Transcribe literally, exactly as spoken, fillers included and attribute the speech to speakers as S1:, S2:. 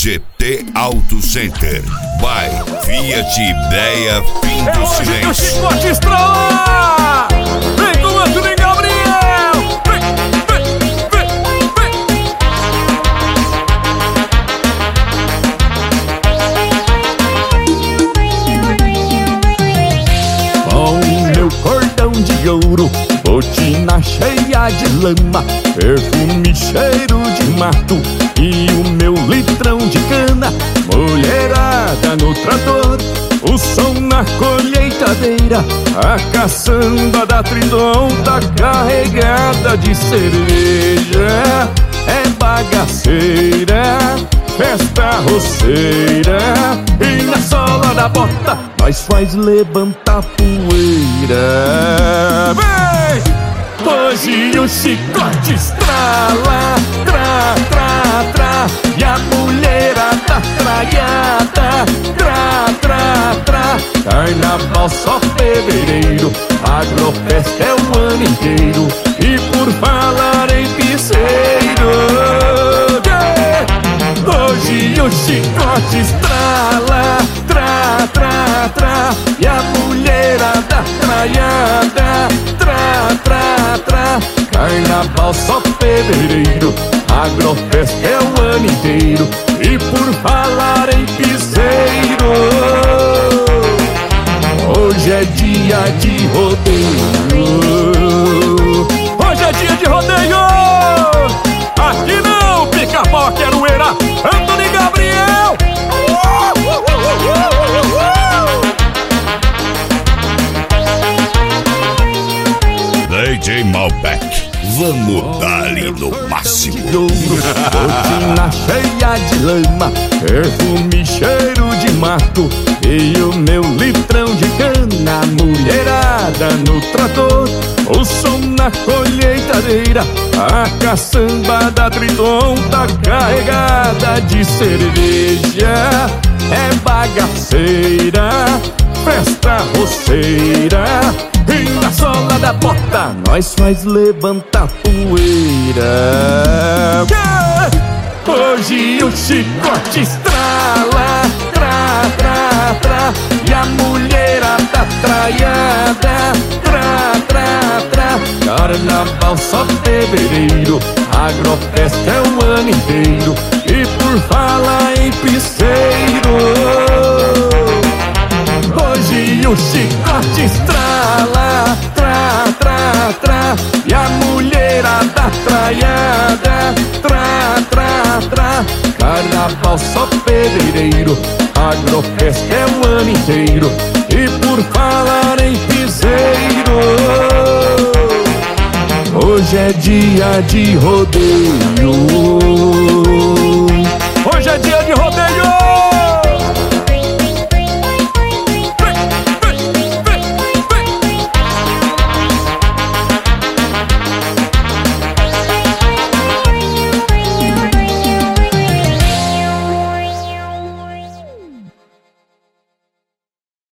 S1: G T Auto Center. Vai, Fiat Ideia, fim do
S2: é hoje
S1: silêncio.
S2: Que o chicote estrala! Vem com o Antônio Gabriel! Vem, vem, vem, vem!
S3: Com meu cordão de ouro, botina cheia de lama, perfume cheiro de mato e o meu litrão de cana. Mulherada no trator, o som na colheitadeira, a caçamba da Tridom tá carregada de cerveja. É bagaceira, festa roceira, e na sola da bota nós faz levantar poeira. Vem! Hoje o chicote estrala, tra, tra, tra, e a mulherada traiada, tra, tra, tra. Carnaval só fevereiro, Agrofest é o ano inteiro, e por falar em piseiro, yeah! Hoje o chicote estrala, tra, tra, tra, e a mulherada traiada, tra, tra, tra. Carnaval só fevereiro, Agrofest é o ano inteiro, e por falar em piseiro, hoje é dia de rodeio.
S2: Hoje é dia de rodeio! Aqui não, pica-pau, queroeira, Antônio Gabriel!
S1: D J Malbec, vamos dar-lhe no máximo.
S3: Botina cheia de lama, perfume cheiro de mato e o meu litrão de cana. Mulherada no trator, o som na colheitadeira, a caçamba da Tridom tá carregada de cerveja. É bagaceira, festa roceira, e na sola da bota nós faz levantar poeira. Yeah! Hoje o chicote estrala, tra, tra, tra, e a mulherada traiada, tra, tra, tra. Carnaval só fevereiro, Agrofest é o ano inteiro, e por falar em piseiro, hoje o chicote estrala, tra, tra, tra, e a mulherada traiada, tra, tra, tra. Carnaval só fevereiro, Agrofest é o ano inteiro, e por falar em piseiro, hoje é dia de rodeio.
S2: Hoje é dia de rodeio!